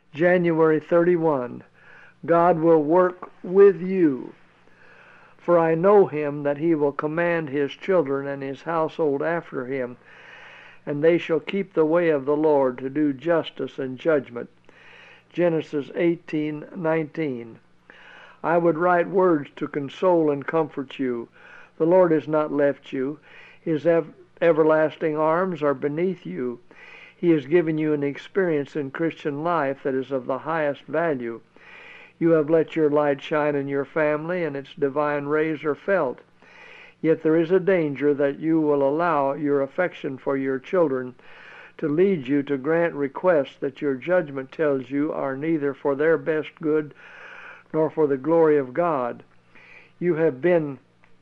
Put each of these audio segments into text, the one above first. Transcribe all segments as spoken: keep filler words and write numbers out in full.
January thirty-first. God will work with you. For I know him, that he will command his children and his household after him, and they shall keep the way of the Lord to do justice and judgment. Genesis eighteen nineteen. I would write words to console and comfort you. The Lord has not left you. His ev- everlasting arms are beneath you. He has given you an experience in Christian life that is of the highest value. You have let your light shine in your family, and its divine rays are felt. Yet there is a danger that you will allow your affection for your children to lead you to grant requests that your judgment tells you are neither for their best good nor for the glory of God. You have been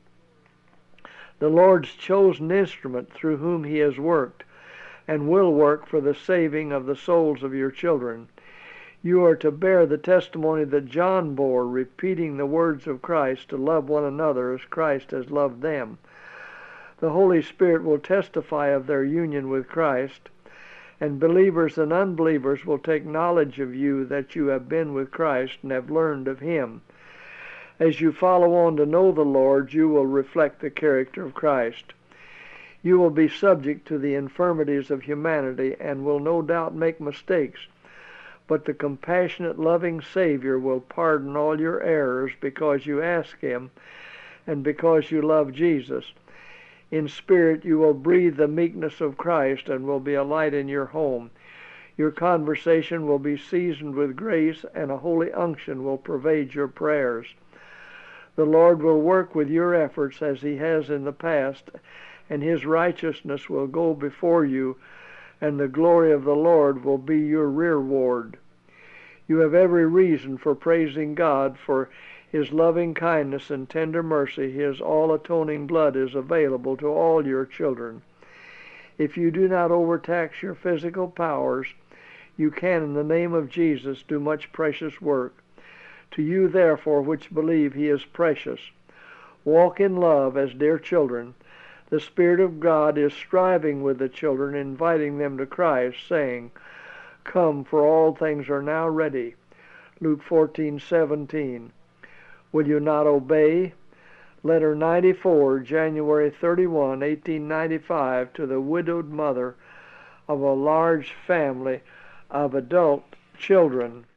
the Lord's chosen instrument through whom he has worked and will work for the saving of the souls of your children. You are to bear the testimony that John bore, repeating the words of Christ to love one another as Christ has loved them. The Holy Spirit will testify of their union with Christ, and believers and unbelievers will take knowledge of you that you have been with Christ and have learned of him. As you follow on to know the Lord, you will reflect the character of Christ. You will be subject to the infirmities of humanity and will no doubt make mistakes, but the compassionate, loving Savior will pardon all your errors because you ask him and because you love Jesus. In spirit you will breathe the meekness of Christ and will be a light in your home. Your conversation will be seasoned with grace, and a holy unction will pervade your prayers. The Lord will work with your efforts as he has in the past, and his righteousness will go before you, and the glory of the Lord will be your rearward. You have every reason for praising God for his loving kindness and tender mercy. His all-atoning blood is available to all your children. If you do not overtax your physical powers, you can, in the name of Jesus, do much precious work. To you, therefore, which believe, he is precious. Walk in love as dear children. The Spirit of God is striving with the children, inviting them to Christ, saying, "Come, for all things are now ready." Luke fourteen seventeen. Will you not obey? Letter ninety-four, January thirty-first, eighteen ninety-five, to the widowed mother of a large family of adult children.